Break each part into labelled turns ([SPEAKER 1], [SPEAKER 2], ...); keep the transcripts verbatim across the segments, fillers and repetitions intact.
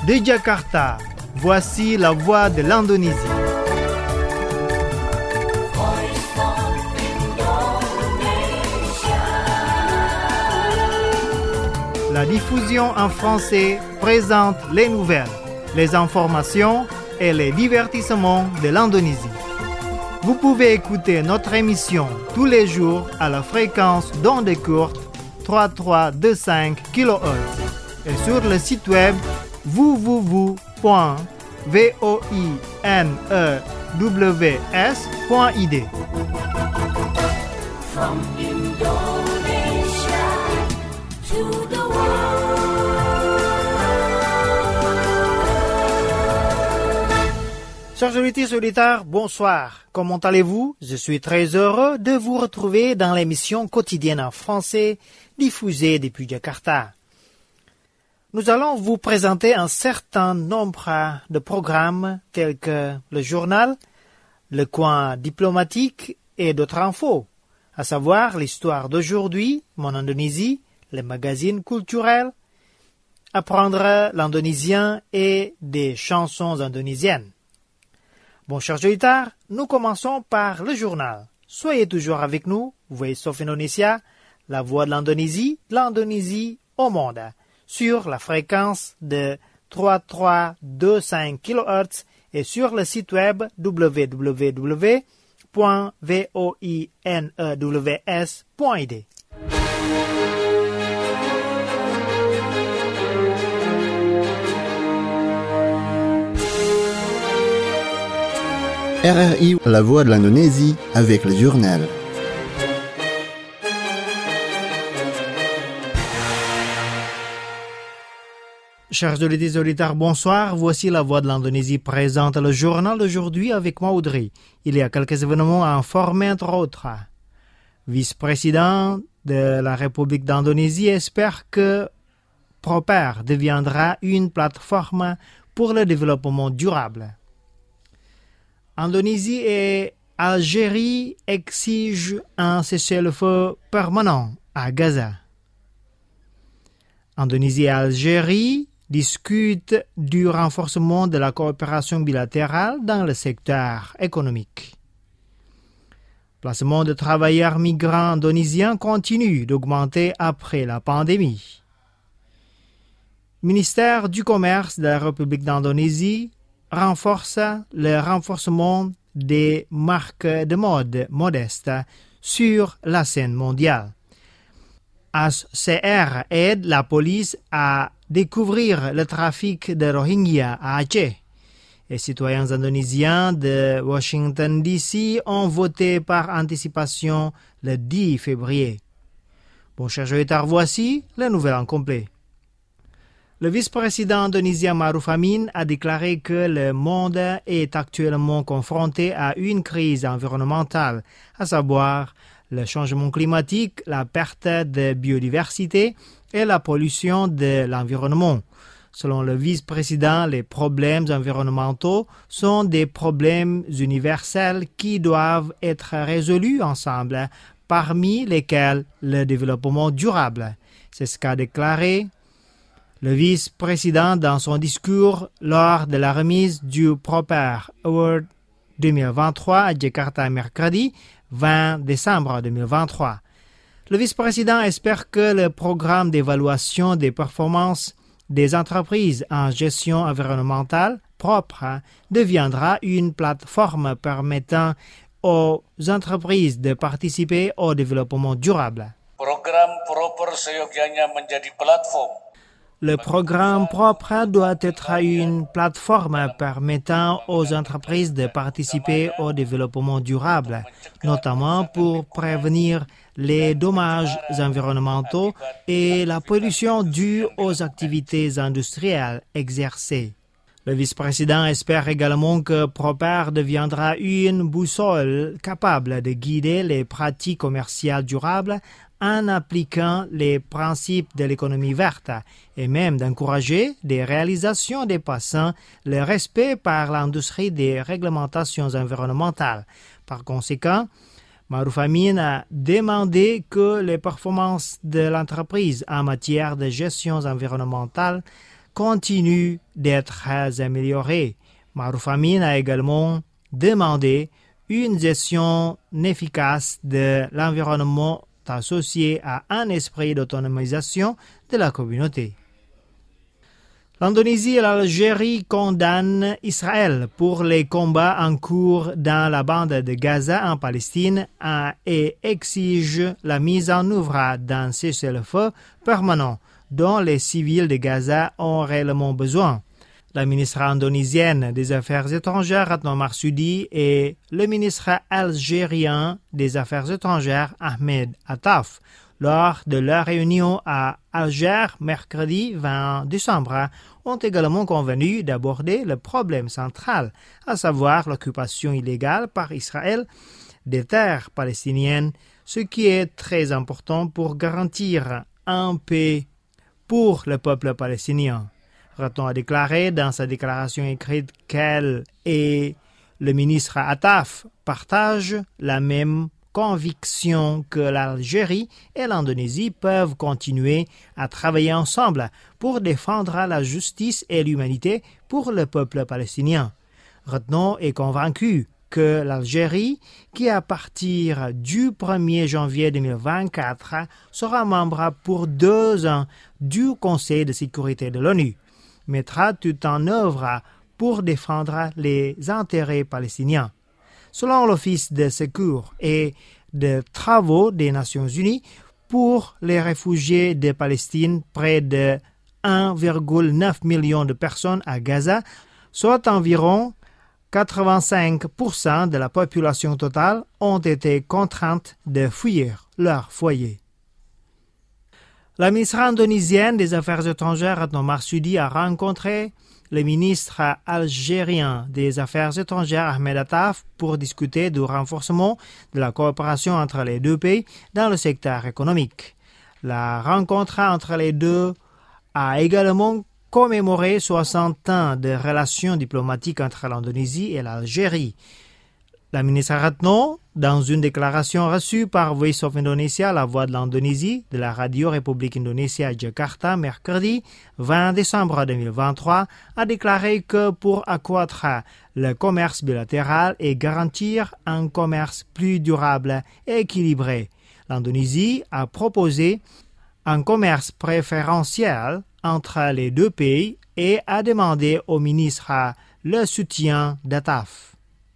[SPEAKER 1] De Jakarta, voici la voix de l'Indonésie. La diffusion en français présente les nouvelles, les informations et les divertissements de l'Indonésie. Vous pouvez écouter notre émission tous les jours à la fréquence d'ondes courtes trente-trois virgule vingt-cinq kilohertz et sur le site web w w w point voinews point i d. From Indonesia to the Chers auditeurs et auditeurs, bonsoir. Comment allez-vous? Je suis très heureux de vous retrouver dans l'émission quotidienne en français diffusée depuis Jakarta. Nous allons vous présenter un certain nombre de programmes tels que le journal, le coin diplomatique et d'autres infos, à savoir l'histoire d'aujourd'hui, mon Indonésie, les magazines culturels, apprendre l'indonésien et des chansons indonésiennes. Bon, chers auditeurs, nous commençons par le journal. Soyez toujours avec nous, Voice of Indonesia, la voix de l'Indonésie, l'Indonésie au monde, sur la fréquence de trente-trois virgule vingt-cinq kilohertz et sur le site web w w w point voinews point i d.
[SPEAKER 2] R R I, la voix de l'Indonésie, avec le journal.
[SPEAKER 1] Chers auditeurs et auditeurs, bonsoir. Voici la voix de l'Indonésie présente le journal d'aujourd'hui avec moi, Audrey. Il y a quelques événements à informer, entre autres. Vice-président de la République d'Indonésie espère que Proper deviendra une plateforme pour le développement durable. Indonésie et Algérie exigent un cessez-le-feu permanent à Gaza. Indonésie et Algérie discutent du renforcement de la coopération bilatérale dans le secteur économique. Le placement de travailleurs migrants indonésiens continue d'augmenter après la pandémie. Le ministère du Commerce de la République d'Indonésie renforce le renforcement des marques de mode modestes sur la scène mondiale. A C R aide la police à découvrir le trafic de Rohingya à Aceh. Les citoyens indonésiens de Washington D C ont voté par anticipation le dix février. Bon, chers auditeurs, voici les nouvelles en complet. Le vice-président indonésien Maruf Amin a déclaré que le monde est actuellement confronté à une crise environnementale, à savoir le changement climatique, la perte de biodiversité et la pollution de l'environnement. Selon le vice-président, les problèmes environnementaux sont des problèmes universels qui doivent être résolus ensemble, parmi lesquels le développement durable. C'est ce qu'a déclaré le vice-président dans son discours lors de la remise du Proper Award deux mille vingt-trois à Jakarta mercredi vingt décembre deux mille vingt-trois. Le vice-président espère que le programme d'évaluation des performances des entreprises en gestion environnementale propre deviendra une plateforme permettant aux entreprises de participer au développement durable.
[SPEAKER 3] Program Proper seyogyanya menjadi platform.
[SPEAKER 1] Le programme propre doit être une plateforme permettant aux entreprises de participer au développement durable, notamment pour prévenir les dommages environnementaux et la pollution due aux activités industrielles exercées. Le vice-président espère également que Proper deviendra une boussole capable de guider les pratiques commerciales durables en appliquant les principes de l'économie verte et même d'encourager des réalisations dépassant le respect par l'industrie des réglementations environnementales. Par conséquent, Maruf Amin a demandé que les performances de l'entreprise en matière de gestion environnementale continue d'être améliorée. Maruf Amin a également demandé une gestion efficace de l'environnement associée à un esprit d'autonomisation de la communauté. L'Indonésie et l'Algérie condamnent Israël pour les combats en cours dans la bande de Gaza en Palestine et exigent la mise en œuvre d'un cessez-le-feu permanent dont les civils de Gaza ont réellement besoin. La ministre indonésienne des Affaires étrangères, Retno Marsudi, et le ministre algérien des Affaires étrangères, Ahmed Attaf, lors de leur réunion à Alger, mercredi vingt décembre, ont également convenu d'aborder le problème central, à savoir l'occupation illégale par Israël des terres palestiniennes, ce qui est très important pour garantir un paix pour le peuple palestinien. Retno a déclaré dans sa déclaration écrite qu'elle et le ministre Attaf partagent la même conviction que l'Algérie et l'Indonésie peuvent continuer à travailler ensemble pour défendre la justice et l'humanité pour le peuple palestinien. Retno est convaincu que l'Algérie, qui à partir du premier janvier deux mille vingt-quatre sera membre pour deux ans du Conseil de sécurité de l'ONU, mettra tout en œuvre pour défendre les intérêts palestiniens. Selon l'Office de secours et de travaux des Nations unies, pour les réfugiés de Palestine, près de un virgule neuf million de personnes à Gaza, soit environ quatre-vingt-cinq pour cent de la population totale, ont été contraintes de fuir leur foyer. La ministre indonésienne des Affaires étrangères, Retno Marsudi, a rencontré le ministre algérien des Affaires étrangères, Ahmed Attaf, pour discuter du renforcement de la coopération entre les deux pays dans le secteur économique. La rencontre entre les deux a également commémoré soixante ans de relations diplomatiques entre l'Indonésie et l'Algérie. La ministre Retno, dans une déclaration reçue par Voice of Indonesia, la voix de l'Indonésie, de la radio République Indonésia à Jakarta, mercredi vingt décembre deux mille vingt-trois, a déclaré que pour accroître le commerce bilatéral et garantir un commerce plus durable et équilibré, l'Indonésie a proposé un commerce préférentiel entre les deux pays et a demandé au ministre le soutien d'Attaf.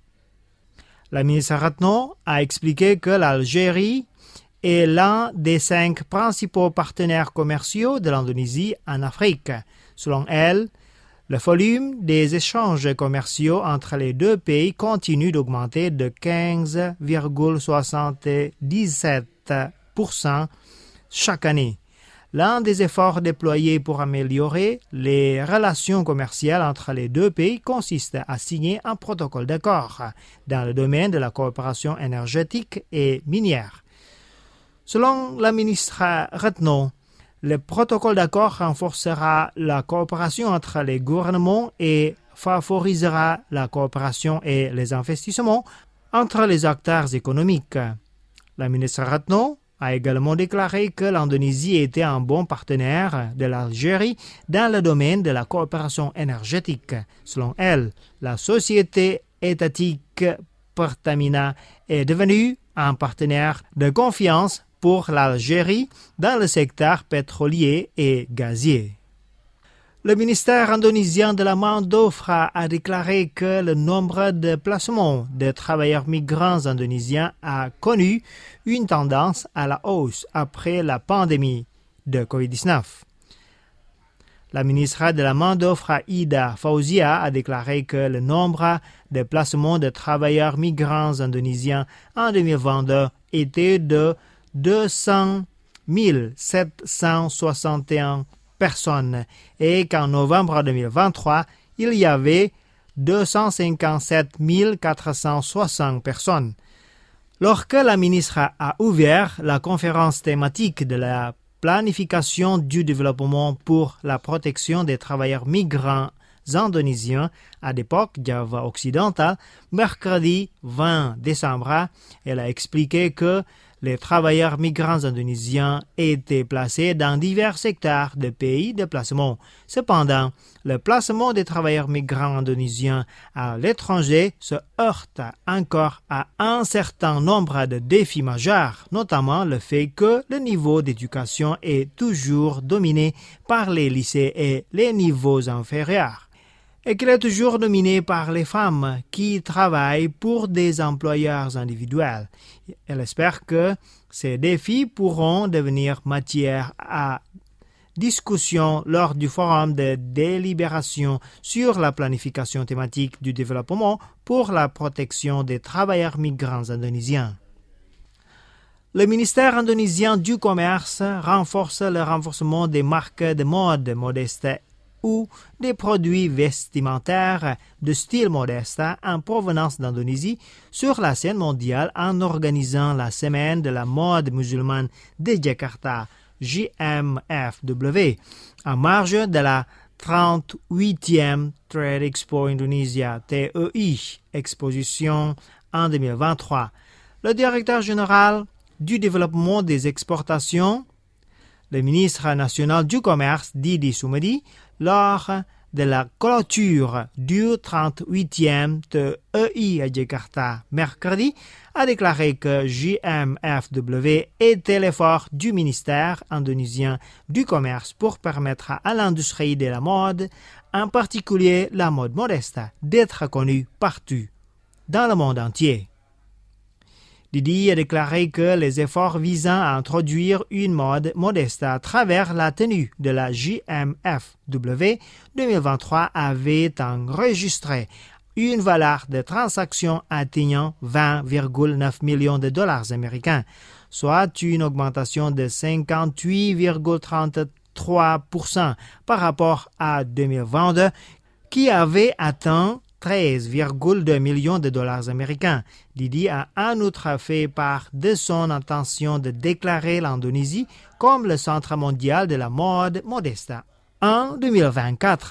[SPEAKER 1] La ministre Retno a expliqué que l'Algérie est l'un des cinq principaux partenaires commerciaux de l'Indonésie en Afrique. Selon elle, le volume des échanges commerciaux entre les deux pays continue d'augmenter de quinze virgule soixante-dix-sept pour cent chaque année. L'un des efforts déployés pour améliorer les relations commerciales entre les deux pays consiste à signer un protocole d'accord dans le domaine de la coopération énergétique et minière. Selon la ministre Retno, le protocole d'accord renforcera la coopération entre les gouvernements et favorisera la coopération et les investissements entre les acteurs économiques. La ministre Retno a également déclaré que l'Indonésie était un bon partenaire de l'Algérie dans le domaine de la coopération énergétique. Selon elle, la société étatique Pertamina est devenue un partenaire de confiance pour l'Algérie dans le secteur pétrolier et gazier. Le ministère indonésien de la main-d'œuvre a déclaré que le nombre de placements de travailleurs migrants indonésiens a connu une tendance à la hausse après la pandémie de covid dix-neuf. La ministre de la main-d'œuvre Ida Fauzia a déclaré que le nombre de placements de travailleurs migrants indonésiens en deux mille vingt-deux était de deux cent mille sept cent soixante et un personnes et qu'en novembre deux mille vingt-trois, il y avait deux cent cinquante-sept mille quatre cent soixante personnes. Lorsque la ministre a ouvert la conférence thématique de la planification du développement pour la protection des travailleurs migrants indonésiens à l'époque Java occidentale, mercredi vingt décembre, elle a expliqué que Les travailleurs migrants indonésiens étaient placés dans divers secteurs de pays de placement. Cependant, le placement des travailleurs migrants indonésiens à l'étranger se heurte encore à un certain nombre de défis majeurs, notamment le fait que le niveau d'éducation est toujours dominé par les lycées et les niveaux inférieurs, et qu'il est toujours dominé par les femmes qui travaillent pour des employeurs individuels. Elle espère que ces défis pourront devenir matière à discussion lors du forum de délibération sur la planification thématique du développement pour la protection des travailleurs migrants indonésiens. Le ministère indonésien du Commerce renforce le renforcement des marques de mode modeste ou des produits vestimentaires de style modeste en provenance d'Indonésie sur la scène mondiale en organisant la semaine de la mode musulmane de Jakarta, J M F W, en marge de la trente-huitième Trade Expo Indonesia T E I, exposition en deux mille vingt-trois. Le directeur général du développement des exportations, le ministre national du Commerce, Didi Soumedi, lors de la clôture du trente-huitième T E I à Jakarta mercredi, a déclaré que J M F W était l'effort du ministère indonésien du Commerce pour permettre à l'industrie de la mode, en particulier la mode modeste, d'être connue partout dans le monde entier. Didi a déclaré que les efforts visant à introduire une mode modeste à travers la tenue de la J M F W deux mille vingt-trois avaient enregistré une valeur de transaction atteignant vingt virgule neuf millions de dollars américains, soit une augmentation de cinquante-huit virgule trente-trois pour cent par rapport à deux mille vingt-deux, qui avait atteint treize virgule deux millions de dollars américains. Didi a en outre fait part de son intention de déclarer l'Indonésie comme le centre mondial de la mode modeste en deux mille vingt-quatre.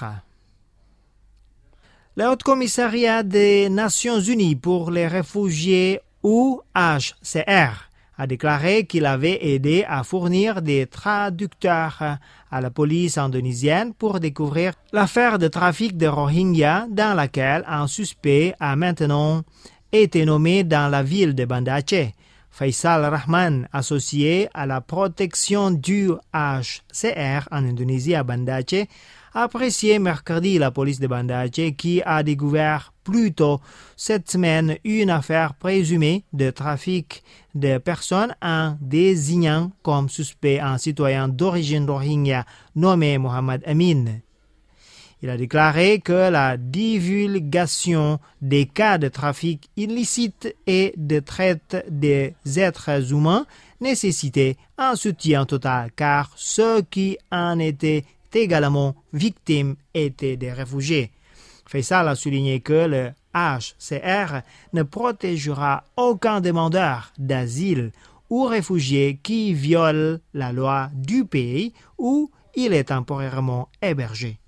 [SPEAKER 1] Le Haut Commissariat des Nations Unies pour les réfugiés ou H C R a déclaré qu'il avait aidé à fournir des traducteurs à la police indonésienne pour découvrir l'affaire de trafic de Rohingyas dans laquelle un suspect a maintenant été nommé dans la ville de Banda Aceh. Faisal Rahman, associé à la protection du H C R en Indonésie à Banda Aceh, a apprécié mercredi la police de Banda Aceh qui a découvert plus tôt cette semaine une affaire présumée de trafic de personnes en désignant comme suspect un citoyen d'origine rohingya nommé Mohamed Amin. Il a déclaré que la divulgation des cas de trafic illicite et de traite des êtres humains nécessitait un soutien total car ceux qui en étaient également victimes étaient des réfugiés. Faisal a souligné que le H C R ne protégera aucun demandeur d'asile ou réfugié qui viole la loi du pays où il est temporairement hébergé.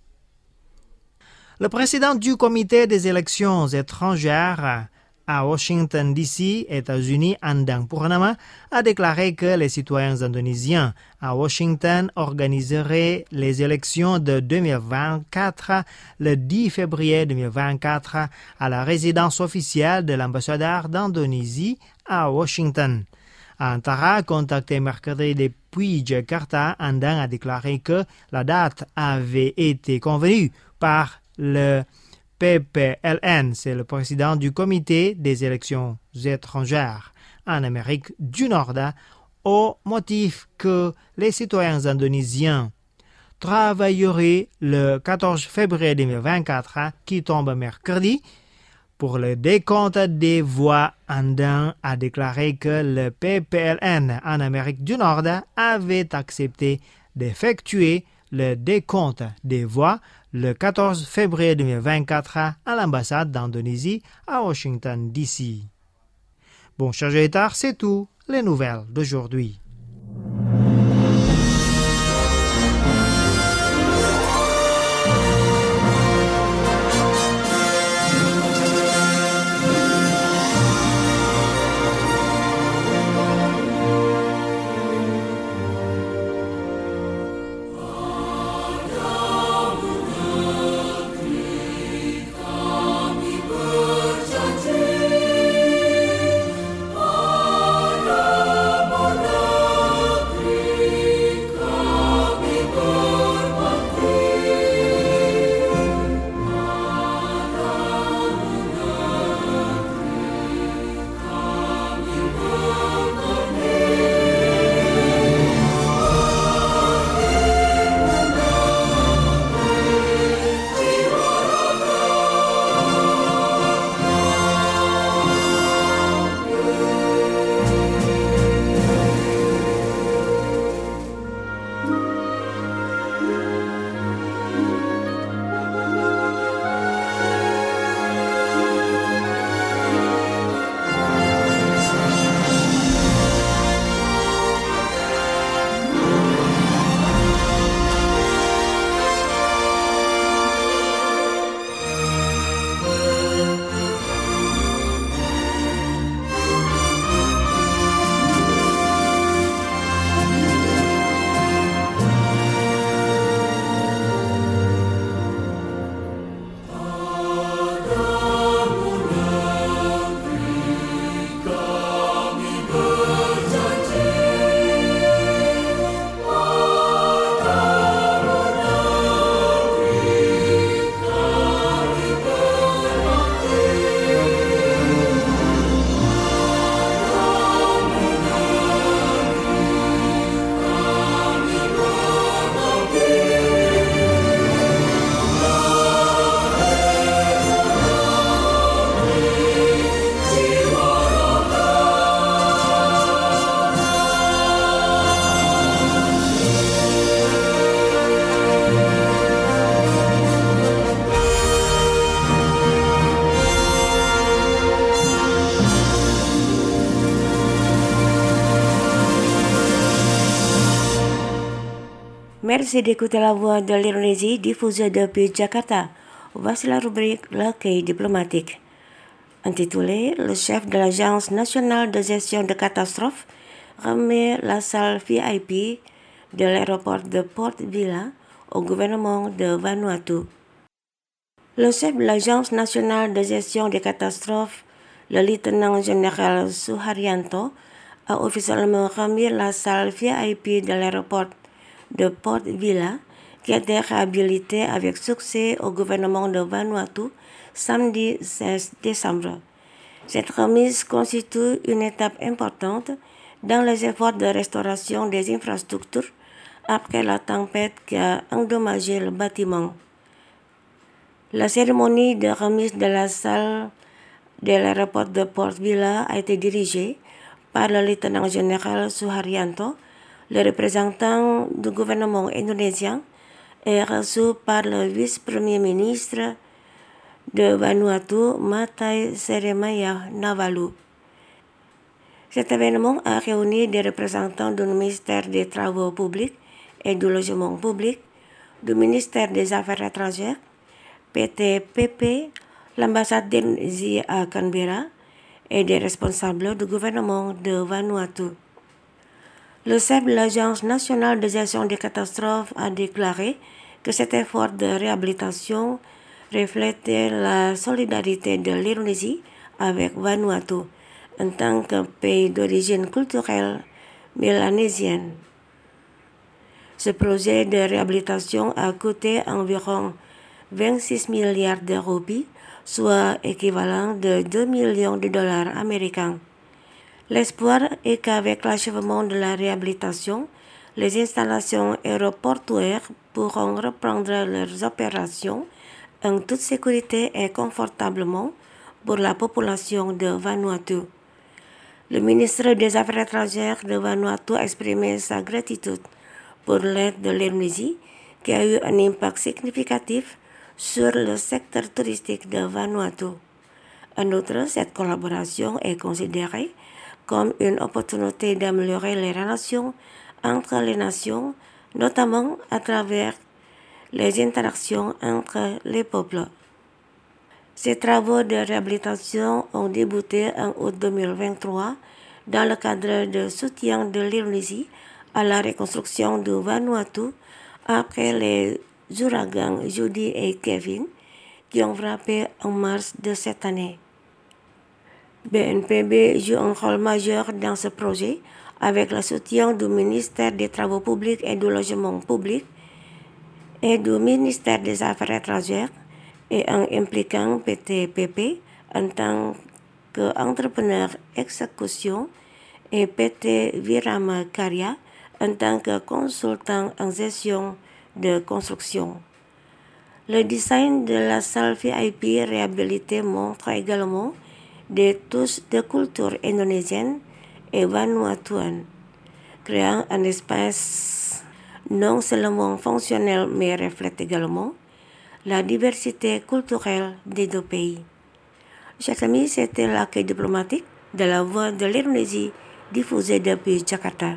[SPEAKER 1] Le président du comité des élections étrangères à Washington D C, États-Unis, Andang Purnama, a déclaré que les citoyens indonésiens à Washington organiseraient les élections de deux mille vingt-quatre le dix février deux mille vingt-quatre à la résidence officielle de l'ambassadeur d'Indonésie à Washington. Antara, contacté mercredi depuis Jakarta, Andang a déclaré que la date avait été convenue par le P P L N, c'est le président du comité des élections étrangères en Amérique du Nord, au motif que les citoyens indonésiens travailleraient le quatorze février deux mille vingt-quatre, qui tombe mercredi, pour le décompte des voix. Andang a déclaré que le P P L N en Amérique du Nord avait accepté d'effectuer le décompte des voix le quatorze février deux mille vingt-quatre à l'ambassade d'Indonésie à Washington D C. Bon, chers auditeurs, c'est tout les nouvelles d'aujourd'hui.
[SPEAKER 4] Merci d'écouter la voix de l'Indonésie diffusée depuis Jakarta. Voici la rubrique L'accueil diplomatique. Intitulé Le chef de l'Agence nationale de gestion de catastrophes remet la salle V I P de l'aéroport de Port Vila au gouvernement de Vanuatu. Le chef de l'Agence nationale de gestion des catastrophes, le lieutenant-général Suharyanto, a officiellement remis la salle V I P de l'aéroport de Port Vila, qui a été réhabilitée avec succès au gouvernement de Vanuatu samedi seize décembre. Cette remise constitue une étape importante dans les efforts de restauration des infrastructures après la tempête qui a endommagé le bâtiment. La cérémonie de remise de la salle de l'aéroport de Port Vila a été dirigée par le lieutenant-général Suharyanto, le représentant du gouvernement indonésien, et reçu par le vice-premier ministre de Vanuatu, Matai Seremaya Navalu. Cet événement a réuni des représentants du ministère des Travaux publics et du Logement public, du ministère des Affaires étrangères, P T P P, l'ambassade d'Indonésie à Canberra et des responsables du gouvernement de Vanuatu. Le chef de l'Agence nationale de gestion des catastrophes a déclaré que cet effort de réhabilitation reflétait la solidarité de l'Indonésie avec Vanuatu en tant que pays d'origine culturelle mélanésienne. Ce projet de réhabilitation a coûté environ vingt-six milliards de roupies, soit équivalent de deux millions de dollars américains. L'espoir est qu'avec l'achèvement de la réhabilitation, les installations aéroportuaires pourront reprendre leurs opérations en toute sécurité et confortablement pour la population de Vanuatu. Le ministre des Affaires étrangères de Vanuatu a exprimé sa gratitude pour l'aide de l'Indonésie qui a eu un impact significatif sur le secteur touristique de Vanuatu. En outre, cette collaboration est considérée comme une opportunité d'améliorer les relations entre les nations, notamment à travers les interactions entre les peuples. Ces travaux de réhabilitation ont débuté en août deux mille vingt-trois dans le cadre de soutien de l'Indonésie à la reconstruction de Vanuatu après les ouragans Judy et Kevin qui ont frappé en mars de cette année. B N P B joue un rôle majeur dans ce projet avec le soutien du ministère des Travaux publics et du Logement public et du ministère des Affaires étrangères et en impliquant P T P P en tant qu'entrepreneur exécution et P T Virama Karya en tant que consultant en gestion de construction. Le design de la salle V I P réhabilitée montre également des touches de culture indonésienne et vanuatuenne, créant un espace non seulement fonctionnel mais reflète également la diversité culturelle des deux pays. Chers amis, c'était l'accueil diplomatique de la voix de l'Indonésie diffusée depuis Jakarta.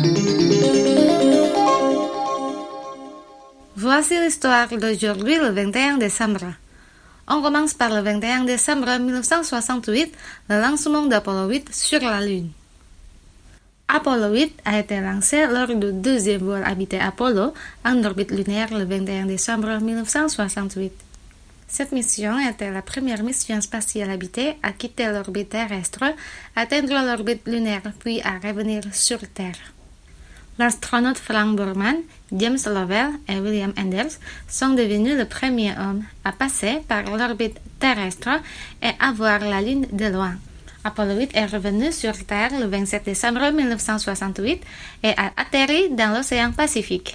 [SPEAKER 5] Voici l'histoire d'aujourd'hui, le vingt et un décembre. On commence par le vingt et un décembre mille neuf cent soixante-huit, le lancement d'Apollo huit sur la Lune. Apollo huit a été lancé lors du deuxième vol habité Apollo en orbite lunaire le vingt et un décembre mille neuf cent soixante-huit. Cette mission était la première mission spatiale habitée à quitter l'orbite terrestre, atteindre l'orbite lunaire puis à revenir sur Terre. L'astronaute Frank Borman, James Lovell et William Enders sont devenus le premier homme à passer par l'orbite terrestre et à voir la Lune de loin. Apollo huit est revenu sur Terre le vingt-sept décembre mille neuf cent soixante-huit et a atterri dans l'océan Pacifique.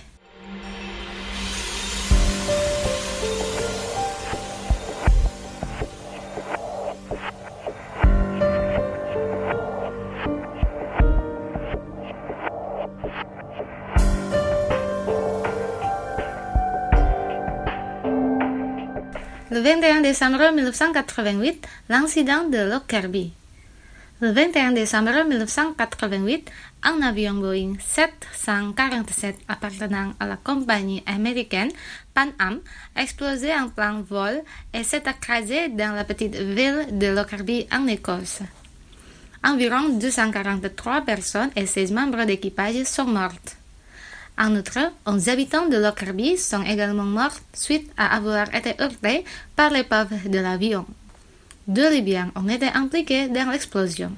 [SPEAKER 5] Le vingt et un décembre mille neuf cent quatre-vingt-huit, l'incident de Lockerbie. Le vingt et un décembre mille neuf cent quatre-vingt-huit, un avion Boeing sept cent quarante-sept appartenant à la compagnie américaine Pan Am a explosé en plein vol et s'est écrasé dans la petite ville de Lockerbie en Écosse. Environ deux cent quarante-trois personnes et seize membres d'équipage sont mortes. En outre, onze habitants de Lockerbie sont également morts suite à avoir été heurtés par l'épave de l'avion. Deux Libyens ont été impliqués dans l'explosion.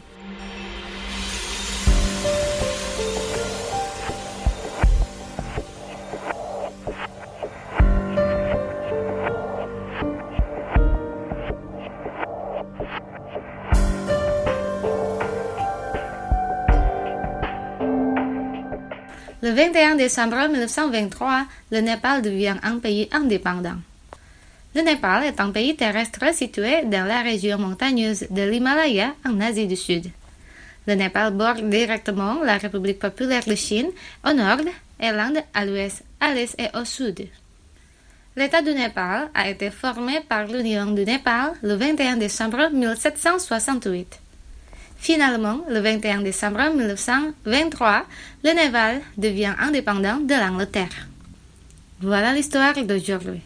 [SPEAKER 5] Le vingt et un décembre mille neuf cent vingt-trois, le Népal devient un pays indépendant. Le Népal est un pays terrestre situé dans la région montagneuse de l'Himalaya en Asie du Sud. Le Népal borde directement la République populaire de Chine au nord et l'Inde à l'ouest, à l'est et au sud. L'État du Népal a été formé par l'Union du Népal le vingt et un décembre mille sept cent soixante-huit. Finalement, le vingt et un décembre mille neuf cent vingt-trois, le Népal devient indépendant de l'Angleterre. Voilà l'histoire d'aujourd'hui.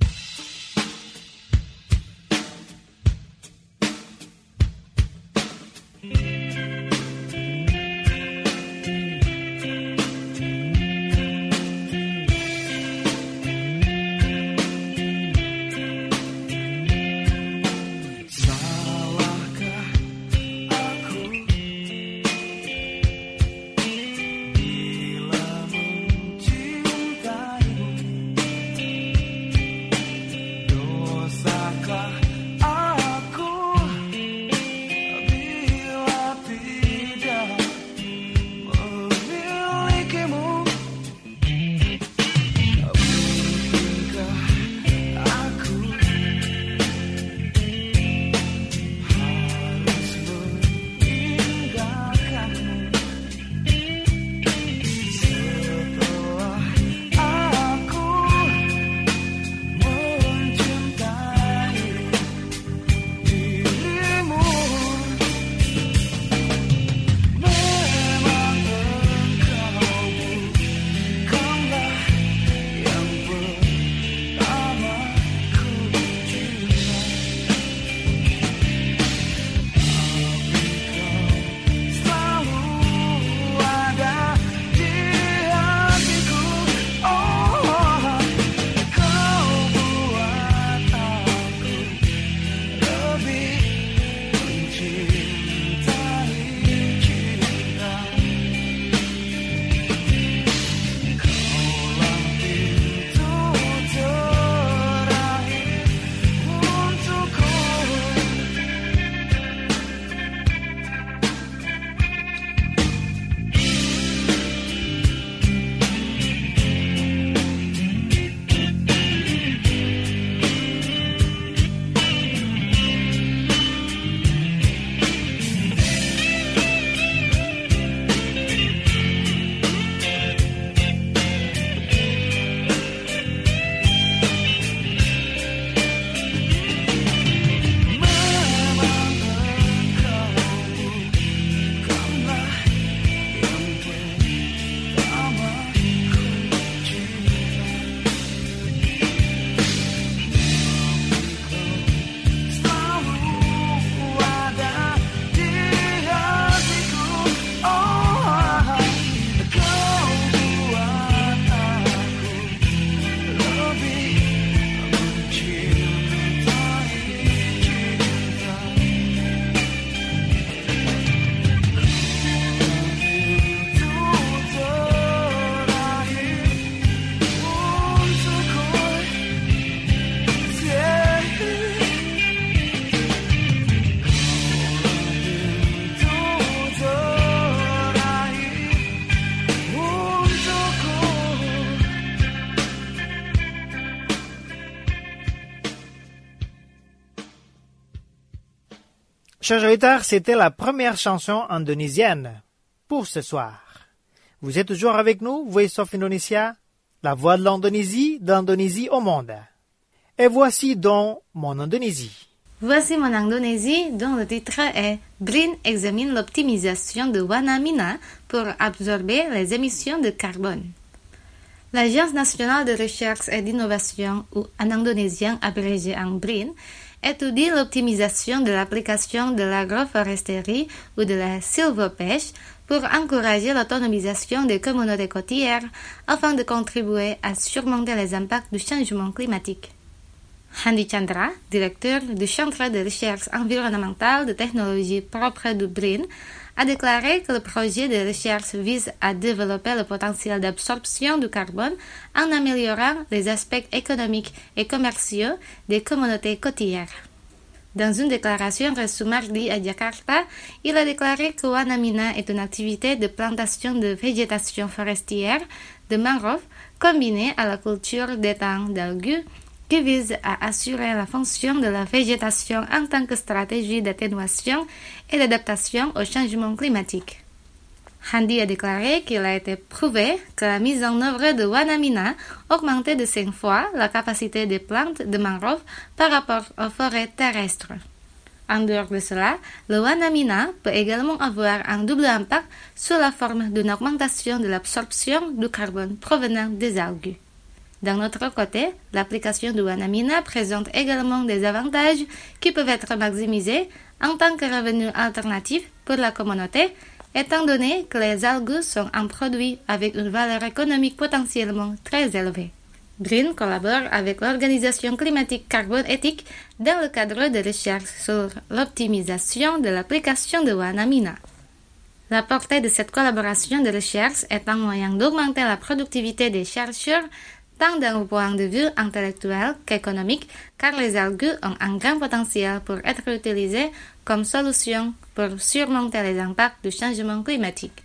[SPEAKER 1] Chers auditeurs, c'était la première chanson indonésienne pour ce soir. Vous êtes toujours avec nous, Voice of Indonesia, la voix de l'Indonésie, d'Indonésie au monde. Et voici donc mon Indonésie.
[SPEAKER 5] Voici mon Indonésie dont le titre est BRIN examine l'optimisation de Wanamina pour absorber les émissions de carbone. L'Agence nationale de recherche et d'innovation, ou en indonésien abrégé en BRIN, étudie l'optimisation de l'application de l'agroforesterie ou de la sylvopêche pour encourager l'autonomisation des communautés côtières afin de contribuer à surmonter les impacts du changement climatique. Handi Chandra, directeur du Centre de recherche environnementale de technologie propre du BRIN, a déclaré que le projet de recherche vise à développer le potentiel d'absorption du carbone en améliorant les aspects économiques et commerciaux des communautés côtières. Dans une déclaration reçue mardi à Jakarta, il a déclaré que Wanamina est une activité de plantation de végétation forestière de mangrove combinée à la culture d'étangs d'algues qui vise à assurer la fonction de la végétation en tant que stratégie d'atténuation et d'adaptation au changement climatique. Handi a déclaré qu'il a été prouvé que la mise en œuvre de Wanamina augmentait de cinq fois la capacité des plantes de mangrove par rapport aux forêts terrestres. En dehors de cela, le Wanamina peut également avoir un double impact sous la forme d'une augmentation de l'absorption du carbone provenant des algues. D'un autre côté, l'application de Wanamina présente également des avantages qui peuvent être maximisés en tant que revenu alternatif pour la communauté, étant donné que les algues sont un produit avec une valeur économique potentiellement très élevée. BRIN collabore avec l'Organisation climatique carbone éthique dans le cadre de recherches sur l'optimisation de l'application de Wanamina. La portée de cette collaboration de recherche est un moyen d'augmenter la productivité des chercheurs tant d'un point de vue intellectuel qu'économique, car les algues ont un grand potentiel pour être utilisées comme solution pour surmonter les impacts du changement climatique.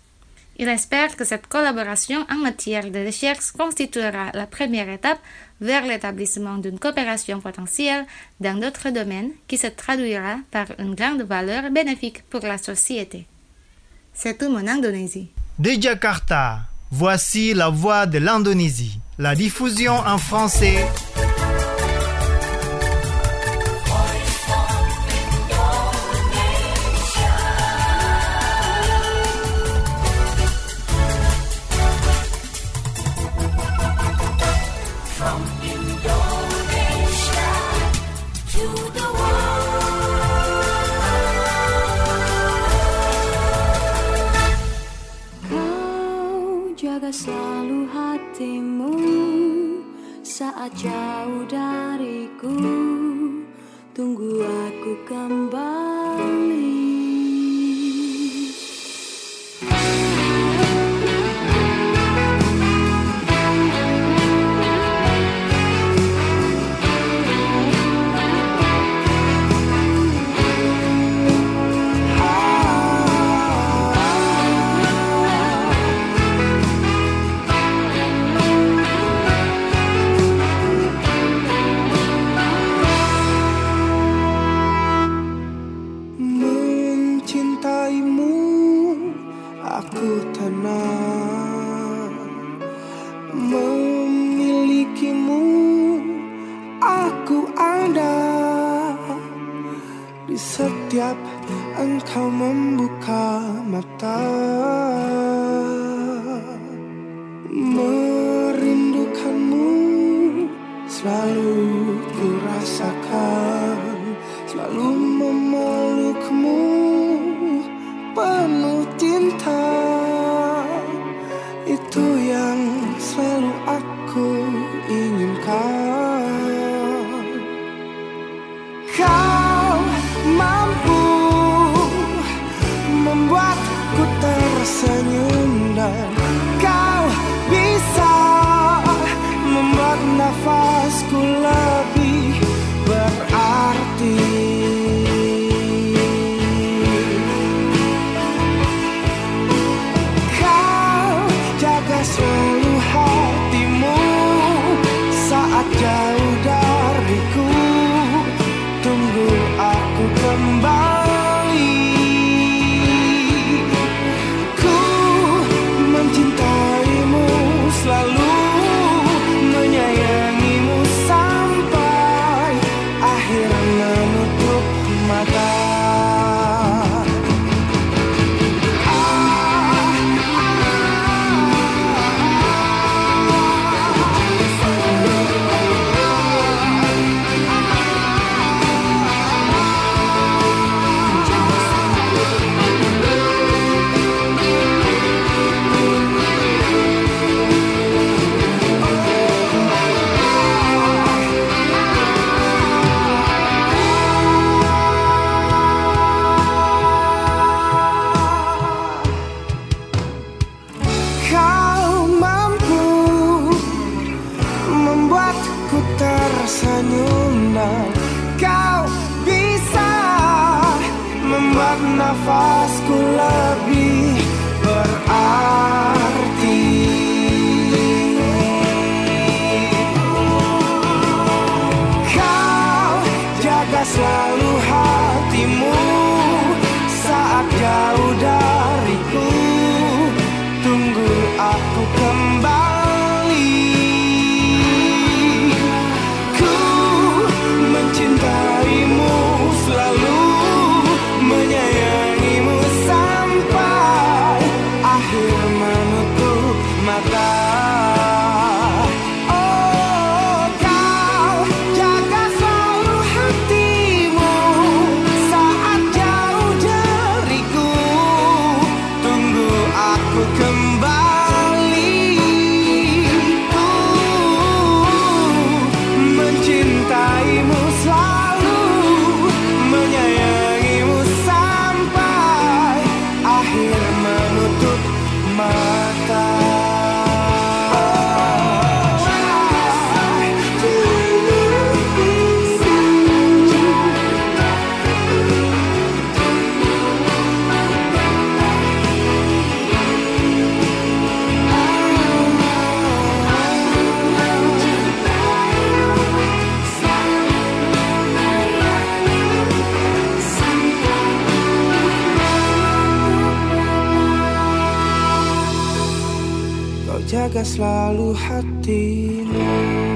[SPEAKER 5] Il espère que cette collaboration en matière de recherche constituera la première étape vers l'établissement d'une coopération potentielle dans d'autres domaines qui se traduira par une grande valeur bénéfique pour la société. C'est tout mon Indonésie.
[SPEAKER 1] De Jakarta, voici la voix de l'Indonésie. La diffusion en français.
[SPEAKER 6] From Indonesia to the world. Kau jaga selalu hatimu saat jauh dariku, tunggu aku kembali. Memilikimu, aku ada di setiap engkau membuka mata. Merindukanmu selalu ku rasakan, selalu memelukmu penuh cinta. Itu yang selalu aku inginkan. Kau mampu membuatku tersenyum dan kau bisa membuat nafasku lebih berarti. Selalu hatimu saat jauh dariku, tunggu aku kembali. Ku mencintaimu, selalu menyayangimu sampai lebih berarti. Kau jaga selalu hatimu saat jauh dariku. Tunggu aku kembali. Ku mencintaimu selalu, menyayangimu sampai akhir menutup mata. Oh, kau jaga selalu hatimu saat jauh dariku. Tunggu aku kembali. Ku mencintaimu selalu, menyayangimu sampai akhir menutup mata. Kau jaga selalu hatimu.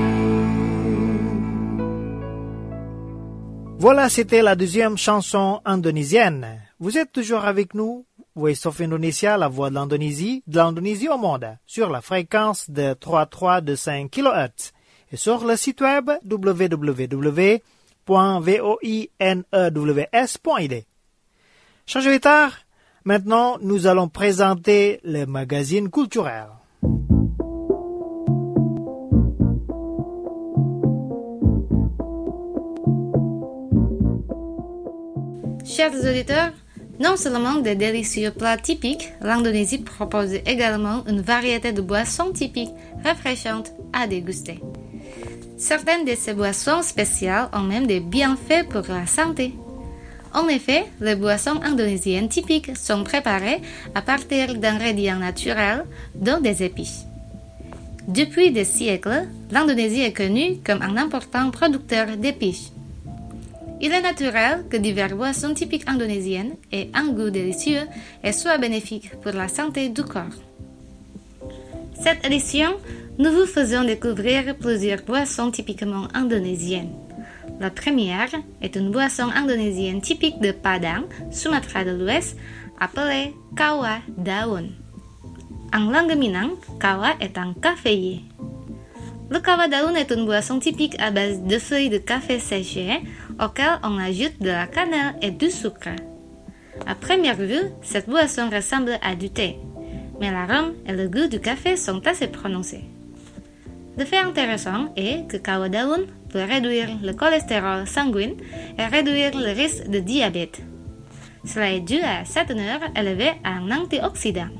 [SPEAKER 1] Voilà, c'était la deuxième chanson indonésienne. Vous êtes toujours avec nous, Voice of Indonesia, la voix de l'Indonésie, de l'Indonésie au monde, sur la fréquence de trois virgule trois deux cinq kilohertz et sur le site web w w w point voinews point i d. Chers auditeurs, maintenant nous allons présenter le magazine culturel.
[SPEAKER 5] Chers auditeurs, non seulement des délicieux plats typiques, l'Indonésie propose également une variété de boissons typiques rafraîchantes à déguster. Certaines de ces boissons spéciales ont même des bienfaits pour la santé. En effet, les boissons indonésiennes typiques sont préparées à partir d'ingrédients naturels, dont des épices. Depuis des siècles, l'Indonésie est connue comme un important producteur d'épices. Il est naturel que diverses boissons typiques indonésiennes aient un goût délicieux et soient bénéfiques pour la santé du corps. Cette édition, nous vous faisons découvrir plusieurs boissons typiquement indonésiennes. La première est une boisson indonésienne typique de Padang, Sumatra de l'Ouest, appelée Kawa Daun. En langue Minang, Kawa est un caféier. Le Kawa Daun est une boisson typique à base de feuilles de café séchées auxquelles on ajoute de la cannelle et du sucre. À première vue, cette boisson ressemble à du thé, mais l'arôme et le goût du café sont assez prononcés. Le fait intéressant est que Kawa Daun peut réduire le cholestérol sanguin et réduire le risque de diabète. Cela est dû à sa teneur élevée en antioxydants.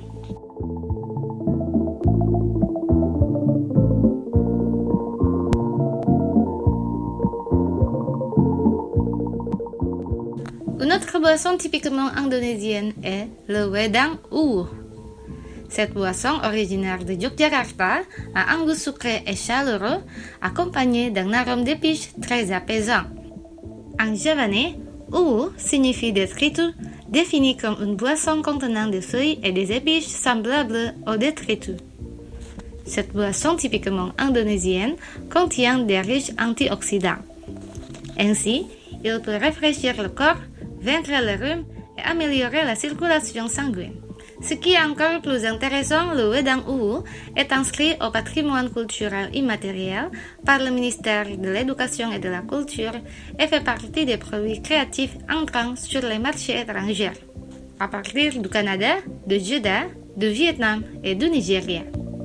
[SPEAKER 5] Une autre boisson typiquement indonésienne est le wedang uwu. Cette boisson originaire de Yogyakarta a un goût sucré et chaleureux, accompagné d'un arôme d'épices très apaisant. En javanais, uwu signifie détritus, défini comme une boisson contenant des feuilles et des épices semblables aux détritus. Cette boisson typiquement indonésienne contient des riches antioxydants. Ainsi, il peut rafraîchir le corps, vaincre le rhume et améliorer la circulation sanguine. Ce qui est encore plus intéressant, le wedang uwu est inscrit au patrimoine culturel immatériel par le ministère de l'Éducation et de la Culture et fait partie des produits créatifs entrant sur les marchés étrangers, à partir du Canada, de Jeddah, du Vietnam et du Nigeria.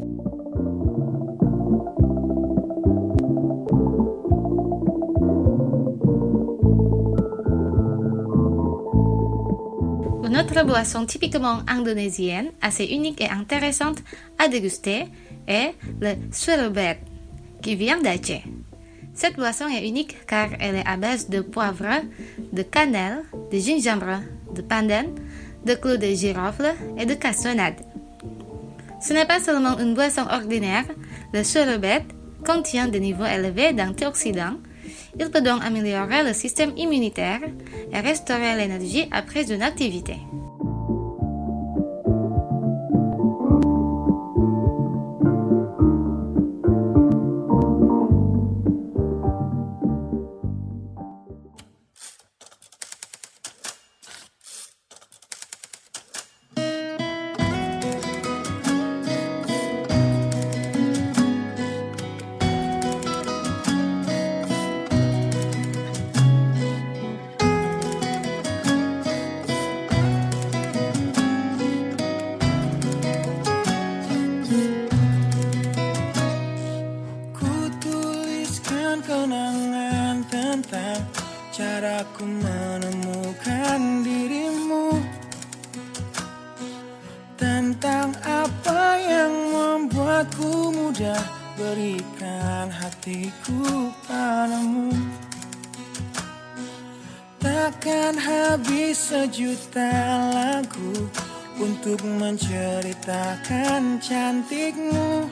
[SPEAKER 5] Une autre boisson typiquement indonésienne, assez unique et intéressante à déguster, est le suelbet, qui vient d'Aceh. Cette boisson est unique car elle est à base de poivre, de cannelle, de gingembre, de pandan, de clous de girofle et de cassonade. Ce n'est pas seulement une boisson ordinaire, le sherbet contient des niveaux élevés d'antioxydants. Il peut donc améliorer le système immunitaire et restaurer l'énergie après une activité.
[SPEAKER 6] Caraku menemukan dirimu, tentang apa yang membuatku mudah berikan hatiku padamu. Takkan habis sejuta lagu untuk menceritakan cantikmu.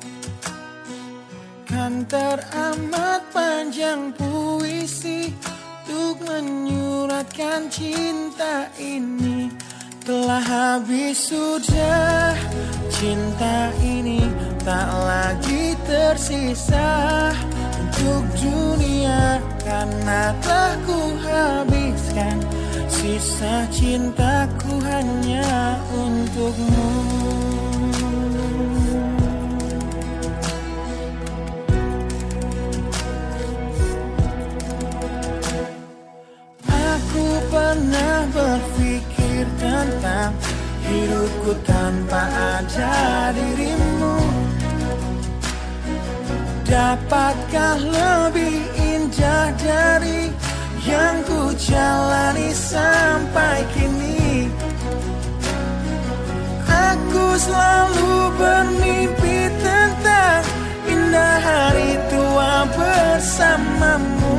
[SPEAKER 6] Kan teramat panjang puisi untuk menyuratkan cinta ini. Telah habis sudah cinta ini, tak lagi tersisa untuk dunia, karena telah ku habiskan sisa cintaku hanya untukmu. Pernah berpikir tentang hidupku tanpa ada dirimu. Dapatkah lebih indah dari yang ku jalani sampai kini? Aku selalu bermimpi tentang indah hari tua bersamamu.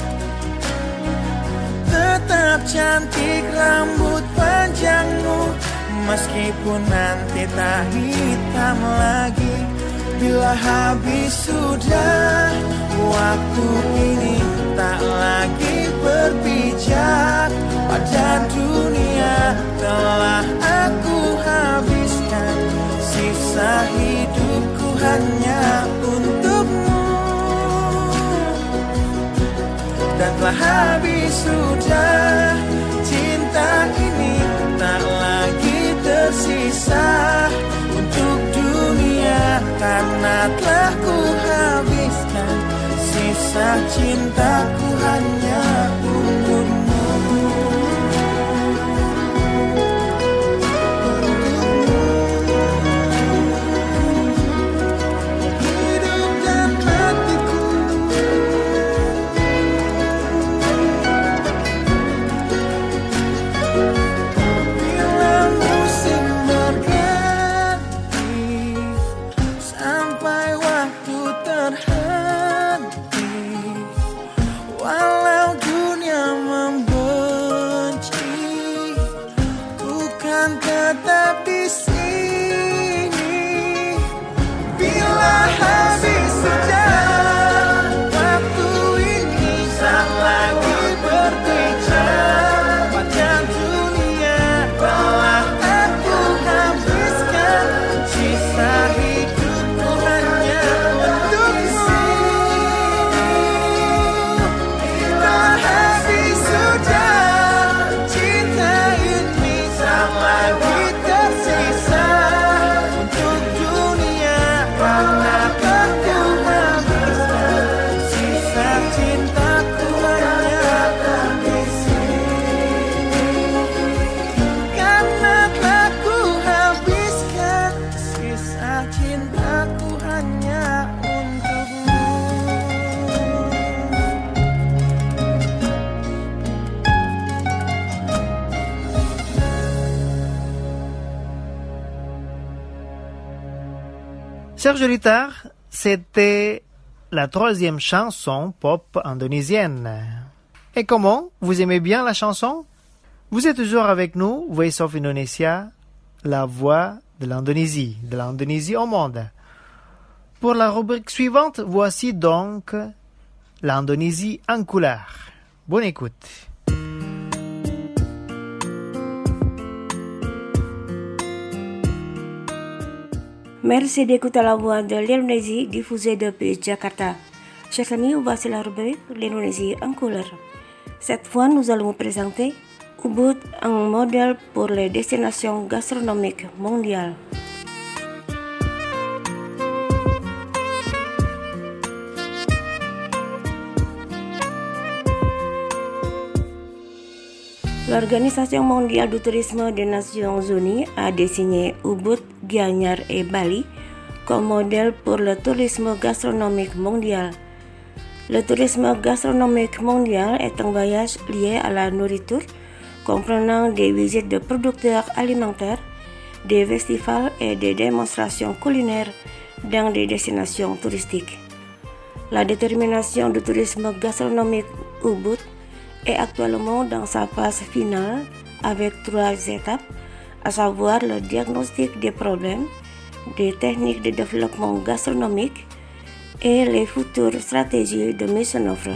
[SPEAKER 6] Tetap cantik rambut panjangmu, meskipun nanti tak hitam lagi. Bila habis sudah waktu ini, tak lagi berpijak pada dunia. Telah aku habiskan sisa hidupku hanya untukmu. Dan telah habis sudah cinta ini, tak lagi tersisa untuk dunia, karena telah ku habiskan sisa cintaku hanya untukmu.
[SPEAKER 1] Serge Litard, c'était la troisième chanson pop indonésienne. Et comment? Vous aimez bien la chanson? Vous êtes toujours avec nous, Voice of Indonesia, la voix de l'Indonésie, de l'Indonésie au monde. Pour la rubrique suivante, voici donc l'Indonésie en couleur. Bonne écoute.
[SPEAKER 4] Merci d'écouter la voix de l'Indonésie diffusée depuis Jakarta. Chers amis, voici la rubrique l'Indonésie en couleur. Cette fois, nous allons vous présenter Ubud, un modèle pour les destinations gastronomiques mondiales. L'Organisation mondiale du tourisme des Nations Unies a désigné Ubud, Gianyar et Bali comme modèle pour le tourisme gastronomique mondial. Le tourisme gastronomique mondial est un voyage lié à la nourriture, comprenant des visites de producteurs alimentaires, des festivals et des démonstrations culinaires dans des destinations touristiques. La détermination du tourisme gastronomique Ubud est actuellement dans sa phase finale avec trois étapes, à savoir le diagnostic des problèmes, des techniques de développement gastronomique et les futures stratégies de mise en œuvre.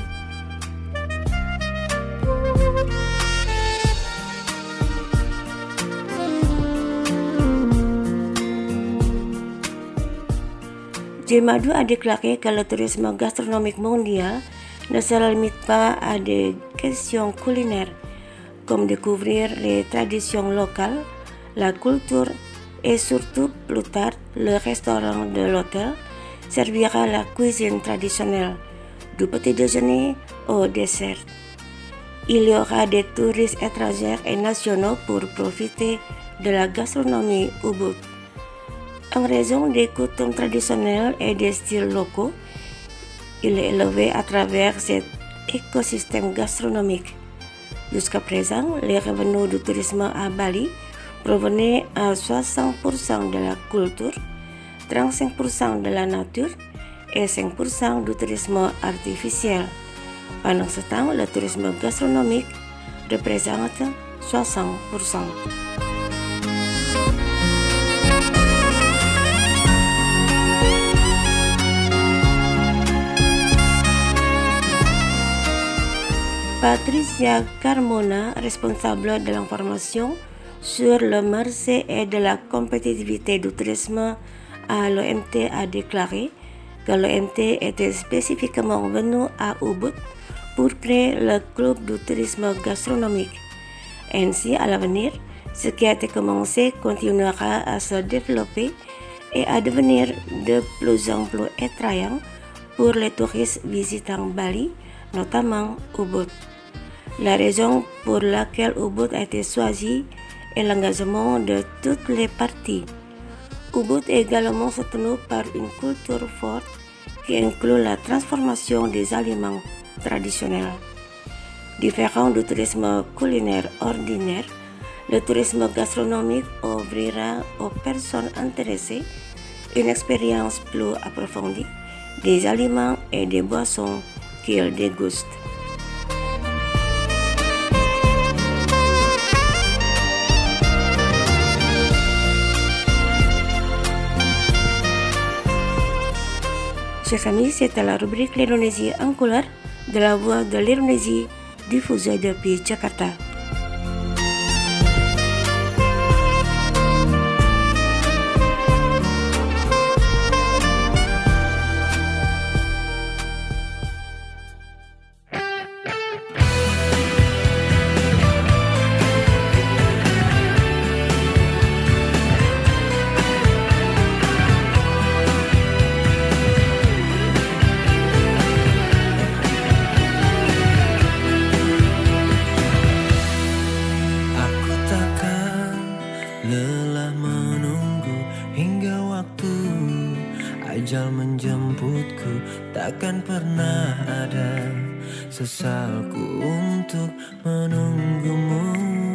[SPEAKER 4] Jemadu a déclaré que le tourisme gastronomique mondial ne se limite pas à des questions culinaires, comme découvrir les traditions locales, la culture et surtout plus tard le restaurant de l'hôtel servira la cuisine traditionnelle, du petit déjeuner au dessert. Il y aura des touristes étrangers et nationaux pour profiter de la gastronomie Ubud. En raison des coutumes traditionnelles et des styles locaux, il est élevé à travers cet écosystème gastronomique. Jusqu'à présent, les revenus du tourisme à Bali provenaient à soixante pour cent de la culture, trente-cinq pour cent de la nature et cinq pour cent du tourisme artificiel. Pendant ce temps, le tourisme gastronomique représente soixante pour cent. Patricia Carmona, responsable de l'information sur le marché et de la compétitivité du tourisme à l'O M T, a déclaré que l'O M T était spécifiquement venu à Ubud pour créer le club du tourisme gastronomique. Ainsi, à l'avenir, ce qui a été commencé continuera à se développer et à devenir de plus en plus attrayant pour les touristes visitant Bali, notamment Ubud. La raison pour laquelle Ubud a été choisi est l'engagement de toutes les parties. Ubud est également soutenu par une culture forte qui inclut la transformation des aliments traditionnels. Différent du tourisme culinaire ordinaire, le tourisme gastronomique offrira aux personnes intéressées une expérience plus approfondie des aliments et des boissons qu'ils dégustent. Chers amis, c'était la rubrique l'Indonésie en couleur de la voix de l'Indonésie diffusée depuis Jakarta.
[SPEAKER 6] Ajal menjemputku, takkan pernah ada sesalku untuk menunggumu.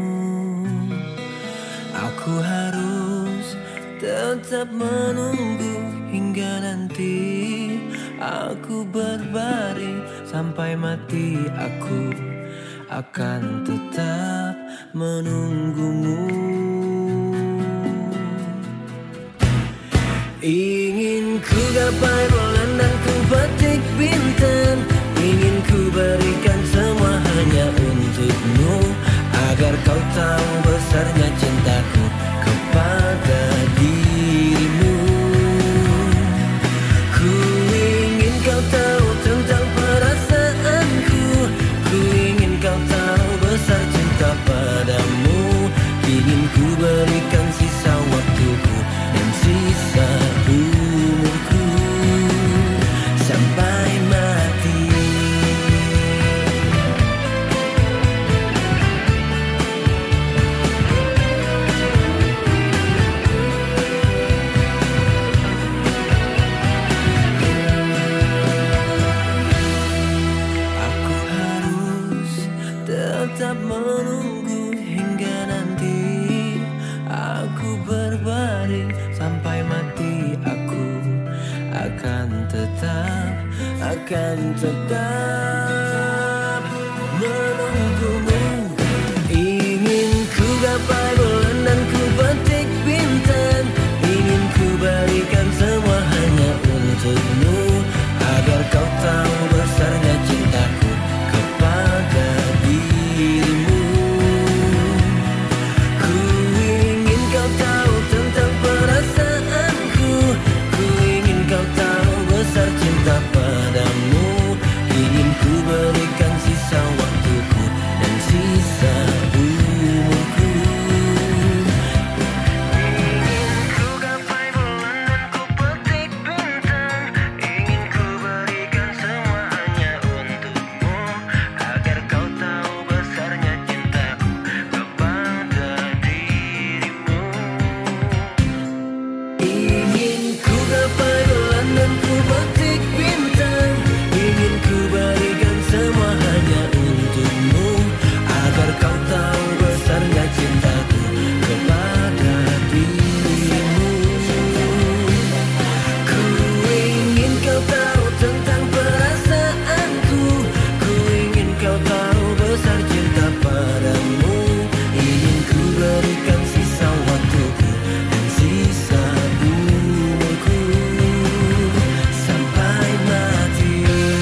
[SPEAKER 6] Aku harus tetap menunggu hingga nanti aku berbaring sampai mati. Aku akan tetap menunggumu. Ingin ku gapai bulan dan ku petik bintang, ingin ku berikan semua hanya untukmu, agar kau tahu besarnya cintaku kepada dirimu. Ku ingin kau tahu tentang perasaanku, ku ingin kau tahu besar cinta padamu. Ingin ku berikan sisa waktuku dan sisa umurku sampai mati. Aku harus tetap menunggu hingga nanti aku berbaring sampai mati. Aku akan tetap, akan tetap menunggumu. Ingin ku gapai bulan dan ku petik bintang, ingin ku berikan semua hanya untukmu, agar kau tahu besarnya cintaku kepada dirimu. Ku ingin kau tahu tentang perasaanku, ku ingin kau tahu besar cinta padamu. Ingin ku berikan sisa waktuku dan sisa umurku. Ingin ku gapai bulan dan ku petik bintang, ingin ku berikan semua hanya untukmu, agar kau tahu besarnya cintaku kepada dirimu. Ingin ku gapai bulan dan ku petik bintang, ingin ku berikan semua hanya untukmu, agar kau tahu besarnya cintaku kepada dirimu. Ku ingin kau tahu tentang perasaanku, ku ingin kau tahu besar cinta padamu. Ingin ku berikan sisa waktuku dan sisa umurku sampai mati.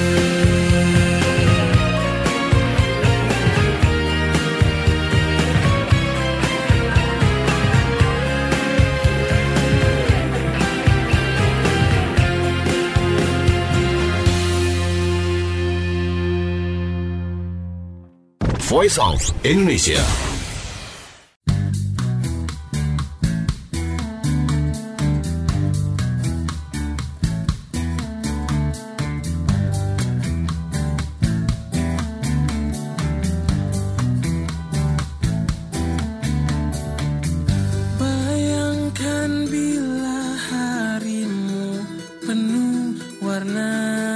[SPEAKER 7] Voice of Indonesia.
[SPEAKER 6] Bayangkan bila harimu penuh warna,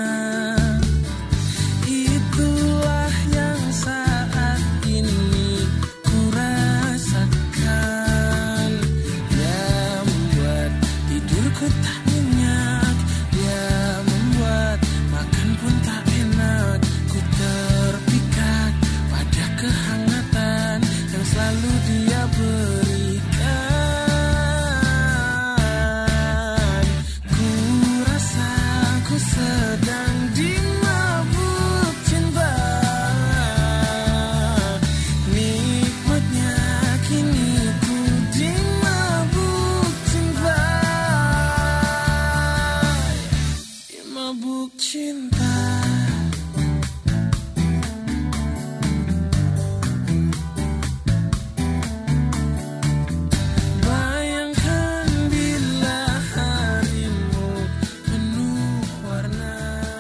[SPEAKER 6] itulah yang saat ini ku rasakan. Dia membuat tidurku tak nyenyak, dia membuat makan pun tak enak. Ku terpikat pada kehangatan yang selalu dia berikan. Ku rasa ku sedang dimabuk cinta, nikmatnya kini ku dimabuk cinta, dimabuk cinta. Bayangkan bila harimu penuh warna,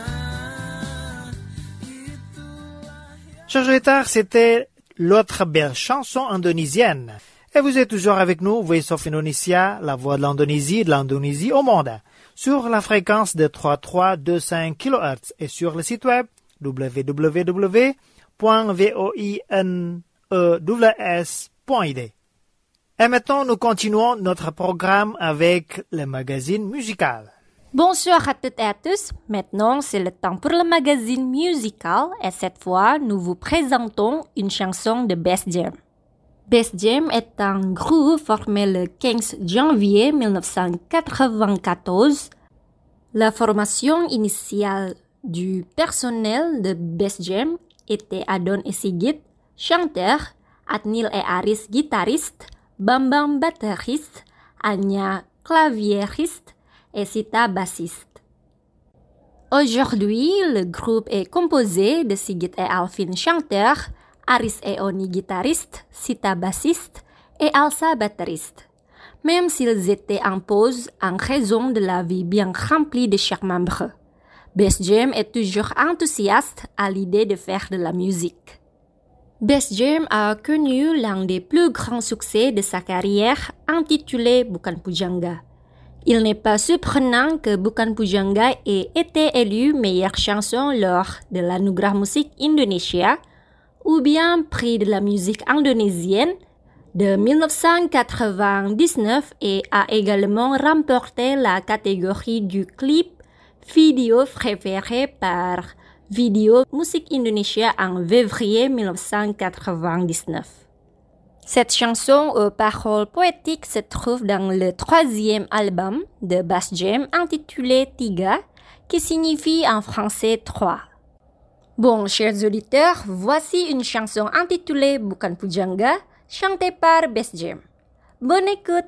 [SPEAKER 6] itulah yang...
[SPEAKER 1] Chers auditeurs, c'était l'autre belle chanson indonésienne. Et vous êtes toujours avec nous, Voice of Indonesia, la voix de l'Indonésie, de l'Indonésie au monde, sur la fréquence de trois mille trois cent vingt-cinq kilohertz et sur le site web w w w point voinews point i d. Et maintenant, nous continuons notre programme avec le magazine musical.
[SPEAKER 8] Bonsoir à toutes et à tous. Maintenant, c'est le temps pour le magazine musical et cette fois, nous vous présentons une chanson de Bass Jam. Bass Jam est un groupe formé le quinze janvier mille neuf cent quatre-vingt-quatorze. La formation initiale du personnel de Bass Jam était Adon et Sigit, chanteur, Adnil et Aris, guitariste, Bambang, batteriste, Anya, claviériste et Sita, bassiste. Aujourd'hui, le groupe est composé de Sigit et Alvin, chanteurs, Aris et Oni, guitaristes, Sita, bassiste et Alsa, batteriste. Même s'ils étaient en pause en raison de la vie bien remplie de chaque membre, Bass Jam est toujours enthousiaste à l'idée de faire de la musique. Bass Jam a connu l'un des plus grands succès de sa carrière, intitulé Bukan Pujangga. Il n'est pas surprenant que Bukan Pujangga ait été élu meilleure chanson lors de l'Anugerah Musik Indonesia ou bien prix de la musique indonésienne de mille neuf cent quatre-vingt-dix-neuf et a également remporté la catégorie du clip vidéo préféré par Video Musik Indonesia en février mille neuf cent quatre-vingt-dix-neuf. Cette chanson aux paroles poétiques se trouve dans le troisième album de Bass Jam intitulé Tiga, qui signifie en français trois. Bon, chers auditeurs, voici une chanson intitulée Bukan Pujangga, chantée par Bass Jam. Bonne écoute!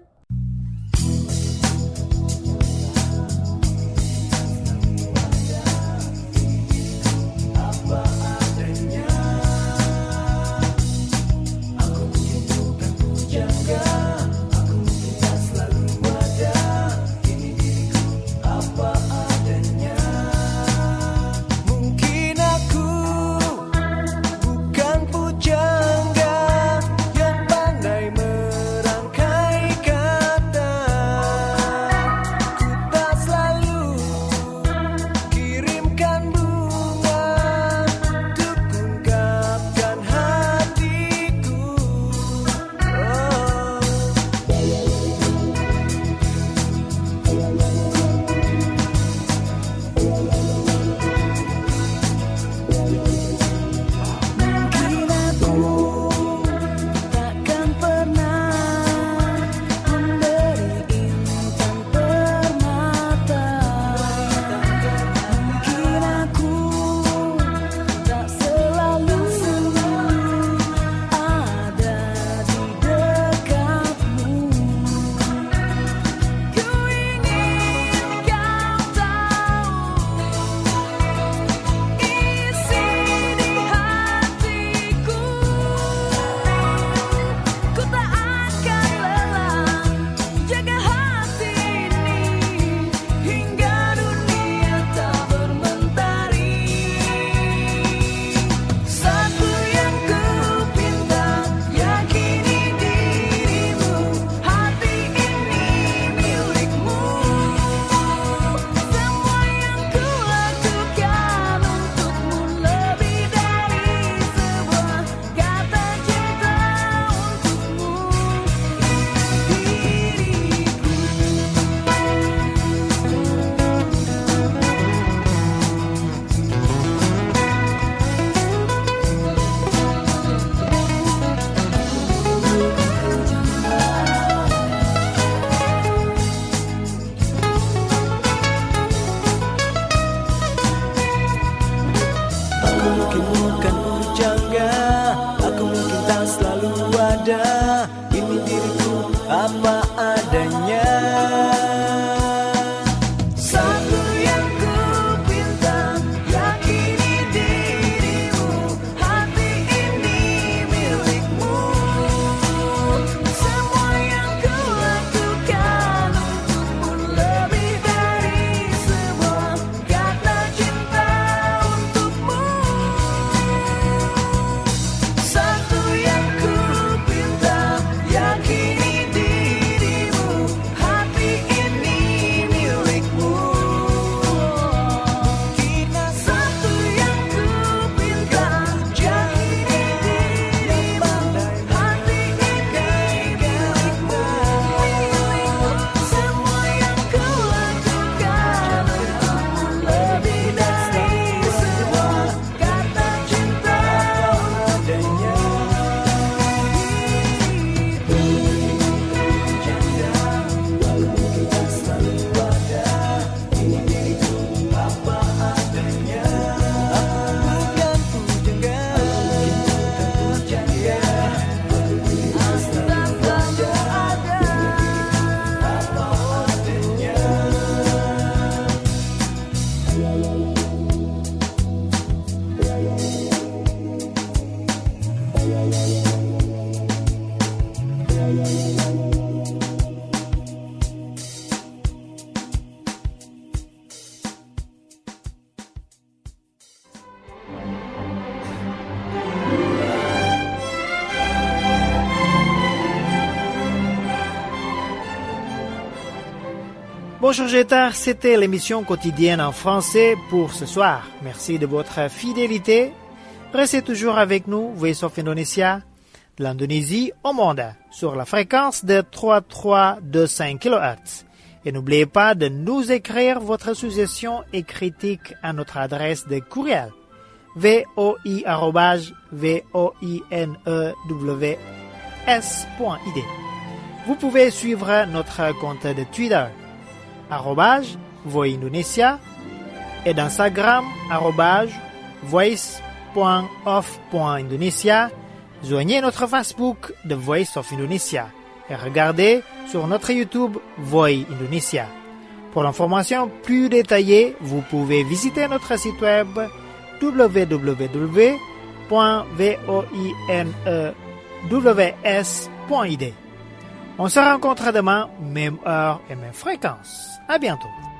[SPEAKER 6] Yakini dirimu, hati
[SPEAKER 1] Bonjour Jetar, c'était l'émission quotidienne en français pour ce soir. Merci de votre fidélité. Restez toujours avec nous, Voice of Indonesia, de l'Indonésie au monde, sur la fréquence de trois mille trois cent vingt-cinq kilohertz. Et n'oubliez pas de nous écrire votre suggestion et critique à notre adresse de courriel voi arobase voinews point i d. Vous pouvez suivre notre compte de Twitter arobase Voix Indonesia et d'Instagram arobase voice point of point indonesia. Joignez notre Facebook The Voice of Indonesia et regardez sur notre YouTube Voix Indonesia. Pour l'information plus détaillée, vous pouvez visiter notre site web w w w point voinews point i d. On se rencontre demain, même heure et même fréquence. À bientôt.